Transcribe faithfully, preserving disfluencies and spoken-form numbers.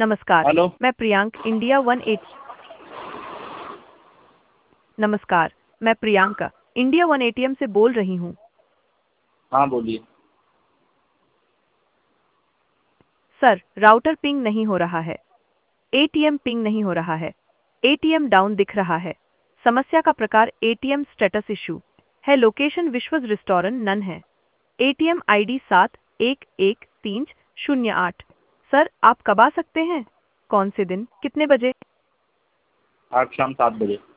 नमस्कार, हेलो। मैं Priyank India one eight नमस्कार, मैं प्रियांका इंडिया वन एटीएम से बोल रही हूँ। हाँ बोलिए। सर, राउटर पिंग नहीं हो रहा है। एटीएम पिंग नहीं हो रहा है। एटीएम डाउन दिख रहा है। समस्या का प्रकार एटीएम स्टेटस इशू है। लोकेशन विश्वज रेस्टोरेंट नन है। एटीएम आईडी सात एक एक तीन शून्य आठ। सर, आप कब आ सकते हैं? कौन से दिन, कितने बजे? आज शाम सात बजे।